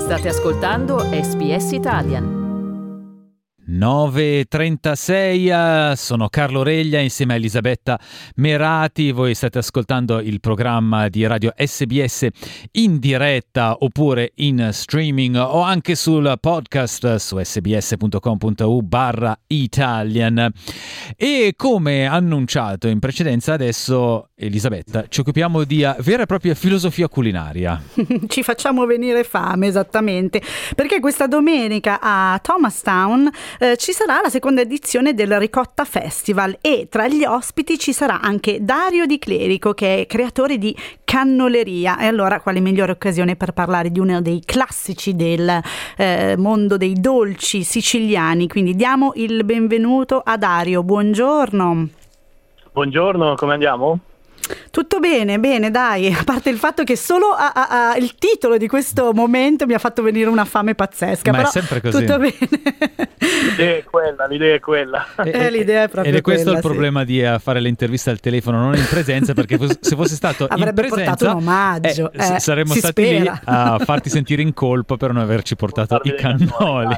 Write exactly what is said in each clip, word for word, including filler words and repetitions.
State ascoltando S B S Italian. nove e trentasei, sono Carlo Reglia insieme a Elisabetta Merati. Voi state ascoltando il programma di radio S B S in diretta oppure in streaming o anche sul podcast su sbs.com.au barra Italian. E come annunciato in precedenza, adesso Elisabetta ci occupiamo di vera e propria filosofia culinaria. Ci facciamo venire fame, esattamente, perché questa domenica a Thomastown Eh, ci sarà la seconda edizione del Ricotta Festival e tra gli ospiti ci sarà anche Dario Di Clerico, che è creatore di cannoleria. E allora quale migliore occasione per parlare di uno dei classici del eh, mondo dei dolci siciliani. Quindi diamo il benvenuto a Dario. Buongiorno. Buongiorno, come andiamo? Tutto bene, bene, dai, a parte il fatto che solo a, a, a il titolo di questo momento mi ha fatto venire una fame pazzesca. Ma però è sempre così. Tutto bene. L'idea è quella, l'idea è quella. E, eh, l'idea è proprio ed è questo quella, il problema sì. di uh, fare le interviste al telefono, non in presenza, perché fos- se fosse stato avrebbe in presenza portato un omaggio, eh, eh, saremmo si stati spera. lì a farti sentire in colpa per non averci portato i cannoli.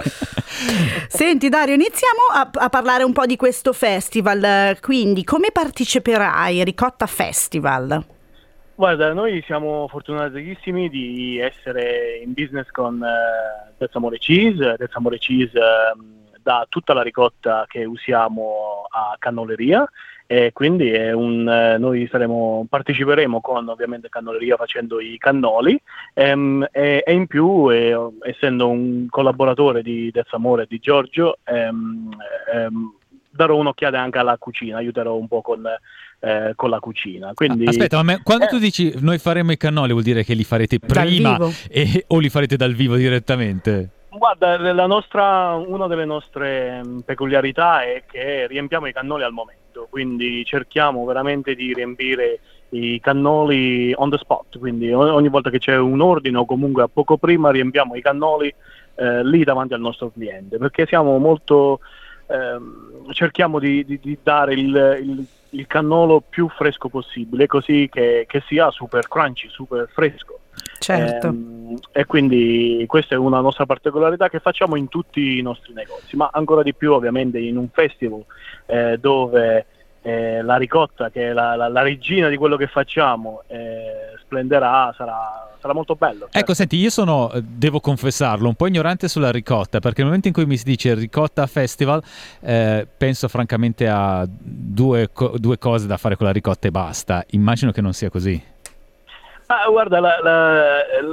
Senti Dario, iniziamo a, a parlare un po' di questo festival. Quindi come parteciperai? Ricotta Festival. Guarda, noi siamo fortunatissimi di essere in business con uh, That's Amore Cheese. That's Amore Cheese uh, dà tutta la ricotta che usiamo a cannoleria, e quindi è un, uh, noi saremo, parteciperemo con ovviamente cannoleria facendo i cannoli, um, e, e in più eh, essendo un collaboratore di That's Amore e di Giorgio um, um, darò un'occhiata anche alla cucina, aiuterò un po' con Eh, con la cucina. Quindi, aspetta, ma me, quando eh, tu dici noi faremo i cannoli, vuol dire che li farete prima e, o li farete dal vivo direttamente? Guarda, la nostra, una delle nostre peculiarità è che riempiamo i cannoli al momento, quindi cerchiamo veramente di riempire i cannoli on the spot, quindi ogni volta che c'è un ordine o comunque a poco prima riempiamo i cannoli eh, lì davanti al nostro cliente, perché siamo molto ehm, cerchiamo di, di, di dare il, il il cannolo più fresco possibile, così che, che sia super crunchy, super fresco. Certo. Ehm, e quindi questa è una nostra particolarità che facciamo in tutti i nostri negozi, ma ancora di più ovviamente in un festival eh, dove eh, la ricotta, che è la, la, la regina di quello che facciamo, eh, splenderà, sarà, sarà molto bello. Certo. Ecco, senti, io sono, devo confessarlo, un po' ignorante sulla ricotta, perché nel momento in cui mi si dice Ricotta Festival eh, penso francamente a due, co- due cose da fare con la ricotta e basta. Immagino che non sia così. Ah, guarda, la, la,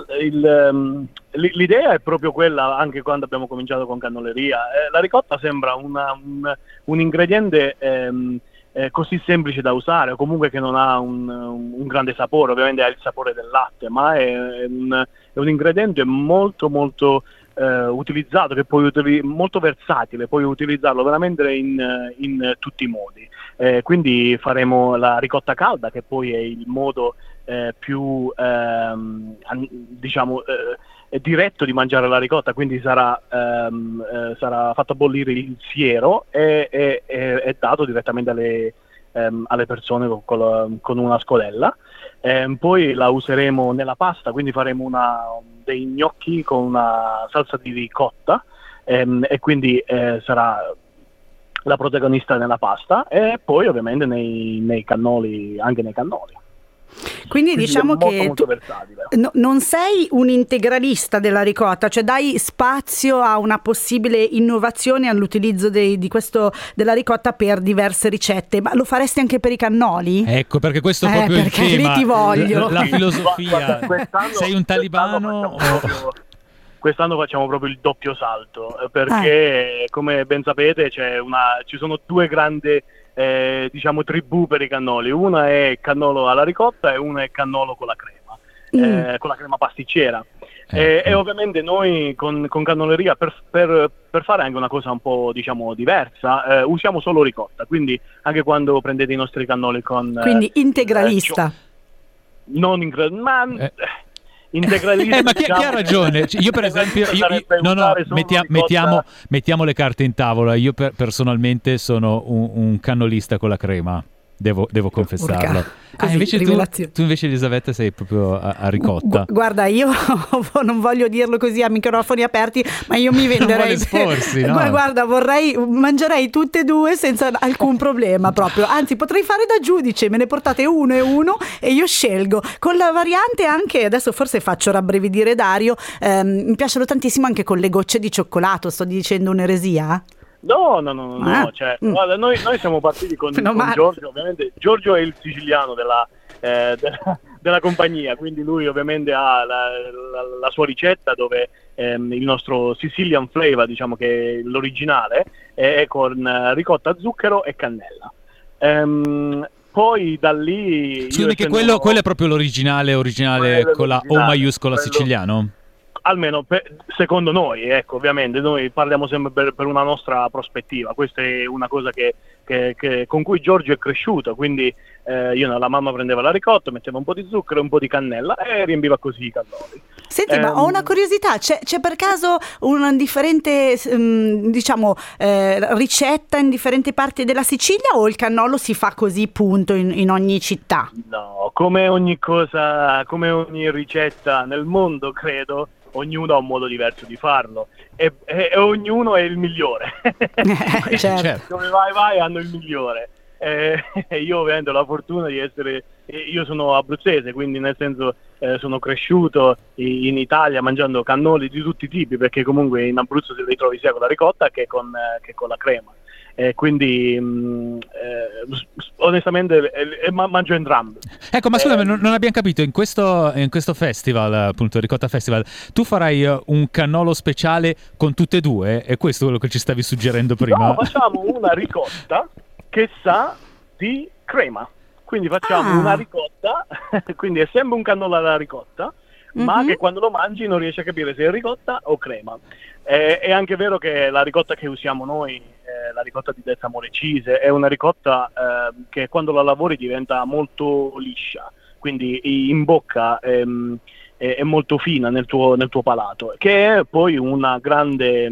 il, um, l'idea è proprio quella, anche quando abbiamo cominciato con cannoleria. Eh, la ricotta sembra una, un, un ingrediente ehm, eh, così semplice da usare, o comunque che non ha un, un grande sapore, ovviamente ha il sapore del latte, ma è, è, un, è un ingrediente molto molto eh, utilizzato, che puoi utili- molto versatile, puoi utilizzarlo veramente in, in tutti i modi. Eh, quindi faremo la ricotta calda, che poi è il modo Eh, più ehm, diciamo eh, diretto di mangiare la ricotta, quindi sarà, ehm, eh, sarà fatto bollire il siero e è dato direttamente alle, ehm, alle persone con, con una scodella. Eh, poi la useremo nella pasta, quindi faremo una, dei gnocchi con una salsa di ricotta, ehm, e quindi eh, sarà la protagonista nella pasta, e poi ovviamente nei, nei cannoli, anche nei cannoli. Quindi, Quindi diciamo molto, che molto tu no, non sei un integralista della ricotta, cioè dai spazio a una possibile innovazione all'utilizzo dei, di questo, della ricotta per diverse ricette, ma lo faresti anche per i cannoli? Ecco, perché questo è eh, proprio il perché tema, lì ti voglio. la, la filosofia. Quest'anno, sei un talibano? Quest'anno facciamo, quest'anno facciamo proprio il doppio salto, perché eh. come ben sapete c'è una, ci sono due grandi Eh, diciamo tribù per i cannoli. Una è cannolo alla ricotta e una è cannolo con la crema, mm. eh, con la crema pasticcera. Eh, eh, e ovviamente noi con, con cannoleria, per, per, per fare anche una cosa un po' diciamo diversa, eh, usiamo solo ricotta, quindi anche quando prendete i nostri cannoli con quindi integralista, eh, non incre- ma eh. integralista. Eh, ma chi, chi ha ragione? Io per esempio io, io, no, no, mettia, mettiamo, mettiamo le carte in tavola. Io per, personalmente sono un, un cannolista con la crema. devo, devo confessarlo. Così, ah, invece tu, tu invece Elisabetta sei proprio a, a ricotta. Gu- guarda, io non voglio dirlo così a microfoni aperti, ma io mi venderei. Non vuole esporsi, no? Guarda, vorrei, mangerei tutte e due senza alcun problema proprio. Anzi, potrei fare da giudice, me ne portate uno e uno e io scelgo. Con la variante anche, adesso forse faccio rabbrividire Dario, ehm, mi piacciono tantissimo anche con le gocce di cioccolato. Sto dicendo un'eresia? No, no, no, no, ah. no cioè, mm. guarda, noi, noi siamo partiti con, con Giorgio, ovviamente Giorgio è il siciliano della, eh, della, della compagnia, quindi lui ovviamente ha la, la, la sua ricetta dove ehm, il nostro Sicilian flavor, diciamo che è l'originale, è, è con ricotta, zucchero e cannella. Ehm, poi da lì... Scusami, che quello, uno... quello è proprio l'originale, originale quello con la O maiuscola quello... siciliano? Almeno per, secondo noi, ecco, ovviamente noi parliamo sempre per, per una nostra prospettiva, questa è una cosa che, che, che, con cui Giorgio è cresciuto, quindi eh, io, la mamma prendeva la ricotta, metteva un po' di zucchero e un po' di cannella e riempiva così i cannoli. Senti, eh, ma ho una curiosità, c'è, c'è per caso una differente um, diciamo eh, ricetta in differenti parti della Sicilia o il cannolo si fa così punto in, in ogni città? No, come ogni cosa, come ogni ricetta nel mondo credo, ognuno ha un modo diverso di farlo e, e, e ognuno è il migliore. Eh, certo. Dove vai vai hanno il migliore. Eh, io avendo la fortuna di essere, io sono abruzzese, quindi nel senso eh, sono cresciuto in Italia mangiando cannoli di tutti i tipi, perché comunque in Abruzzo si li trovi sia con la ricotta che con, eh, che con la crema. Eh, quindi mh, eh, onestamente eh, ma, mangio entrambi. Ecco, ma scusami, eh, non, non abbiamo capito, in questo, in questo festival, appunto Ricotta Festival, tu farai uh, un cannolo speciale con tutte e due? È questo quello che ci stavi suggerendo prima? No, facciamo una ricotta che sa di crema, quindi facciamo ah. una ricotta, quindi è sempre un cannolo alla ricotta, mm-hmm. ma che quando lo mangi non riesci a capire se è ricotta o crema. Eh, è anche vero che la ricotta che usiamo noi, eh, la ricotta di Detta Morecise, è una ricotta eh, che quando la lavori diventa molto liscia, quindi in bocca ehm, è, è molto fina nel tuo, nel tuo palato, che è poi una grande...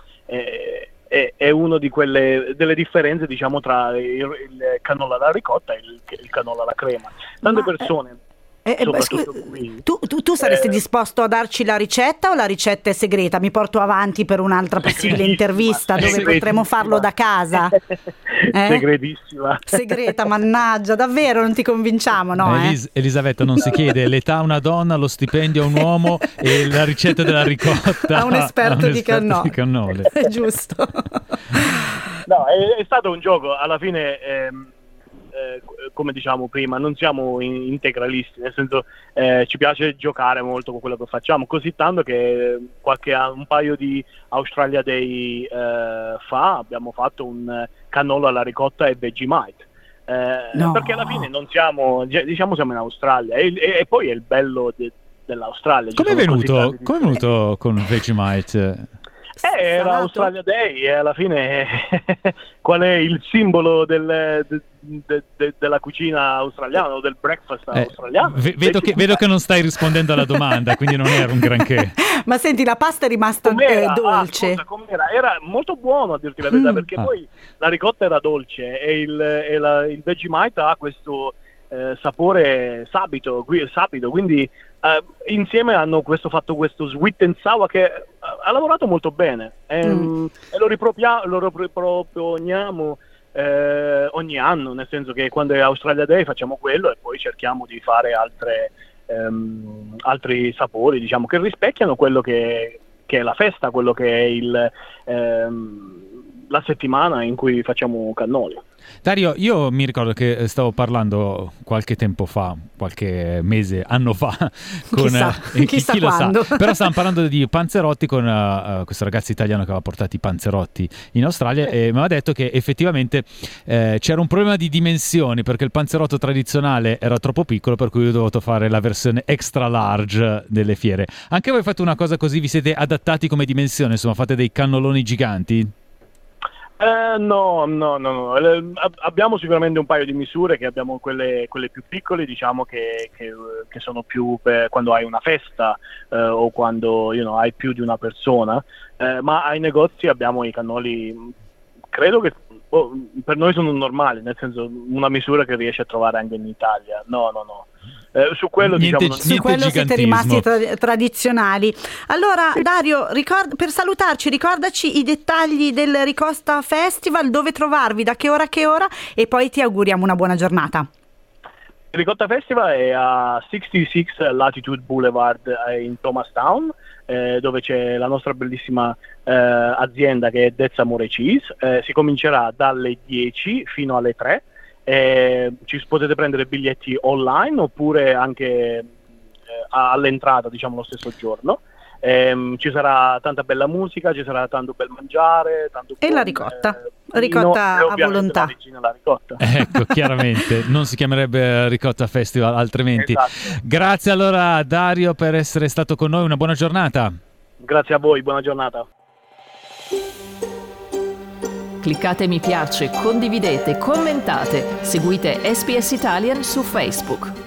Eh, è, è una di quelle delle differenze, diciamo, tra il, il cannolo alla ricotta e il, il cannolo alla crema. Tante Ma, persone... Eh, eh, scusa, tu, tu, tu saresti eh, disposto a darci la ricetta o la ricetta è segreta? Mi porto avanti per un'altra possibile intervista dove potremo farlo da casa. Eh? Segretissima. Segreta, mannaggia, davvero non ti convinciamo, no? Eh, Elis- eh? Elisabetta non si chiede l'età a una donna, lo stipendio a un uomo e la ricetta della ricotta a un esperto, a un di, esperto canno- di cannole. È giusto. No, è, è stato un gioco, alla fine... Ehm, Eh, come diciamo prima, non siamo in- integralisti, nel senso eh, ci piace giocare molto con quello che facciamo, così tanto che qualche un paio di Australia Day eh, fa abbiamo fatto un cannolo alla ricotta e Vegemite, eh, no. perché alla fine non siamo, diciamo siamo in Australia e, e, e poi è il bello de- dell'Australia. Come è venuto, come è venuto con Vegemite? Eh, era Australia Day e alla fine qual è il simbolo del, de, de, de, della cucina australiana o del breakfast eh, australiano? V- vedo, che, vedo che non stai rispondendo alla domanda, quindi non era un granché. Ma senti, la pasta è rimasta eh, dolce. Ah, scusa, com'era? Era molto buono, a dirti la verità, mm. perché ah. poi la ricotta era dolce e il, e la, il Vegemite ha questo eh, sapore sapido, qui, sapido quindi Uh, insieme hanno questo, fatto questo sweet and sour che uh, ha lavorato molto bene e, mm. e lo, ripropia- lo riproponiamo eh, ogni anno, nel senso che quando è Australia Day facciamo quello e poi cerchiamo di fare altre, um, altri sapori, diciamo, che rispecchiano quello che, che è la festa, quello che è il, um, la settimana in cui facciamo cannoli. Dario, io mi ricordo che stavo parlando qualche tempo fa, qualche mese, anno fa, con chissà, eh, chissà chi, chi lo quando. sa, però stavamo parlando di panzerotti con uh, questo ragazzo italiano che aveva portato i panzerotti in Australia e mi aveva detto che effettivamente eh, c'era un problema di dimensioni, perché il panzerotto tradizionale era troppo piccolo, per cui ho dovuto fare la versione extra large delle fiere. Anche voi fate una cosa così? Vi siete adattati come dimensione? Insomma, fate dei cannoloni giganti? Eh, no, no, no, no. Eh, abbiamo sicuramente un paio di misure, che abbiamo quelle, quelle più piccole, diciamo che, che, che sono più per quando hai una festa eh, o quando you know, hai più di una persona, eh, ma ai negozi abbiamo i cannoli credo che oh, per noi sono normali, nel senso una misura che riesce a trovare anche in Italia. No, no, no. Eh, su quello, niente, diciamo, non... su quello siete rimasti tra- tradizionali. Allora Dario, ricord- per salutarci ricordaci i dettagli del Ricotta Festival, dove trovarvi, da che ora a che ora, e poi ti auguriamo una buona giornata. Il Ricotta Festival è a sessantasei Latitude Boulevard in Thomastown, eh, dove c'è la nostra bellissima eh, azienda che è Dezza More Cheese. Eh, si comincerà dalle dieci fino alle tre. Eh, ci potete prendere biglietti online oppure anche eh, all'entrata, diciamo, lo stesso giorno. Eh, ci sarà tanta bella musica, ci sarà tanto bel mangiare, tanto e buon, la ricotta, eh, ricotta vino, a volontà. La, la ricotta. Ecco, chiaramente non si chiamerebbe Ricotta Festival altrimenti. Esatto. Grazie allora Dario per essere stato con noi, una buona giornata. Grazie a voi, buona giornata. Cliccate mi piace, condividete, commentate, seguite S B S Italian su Facebook.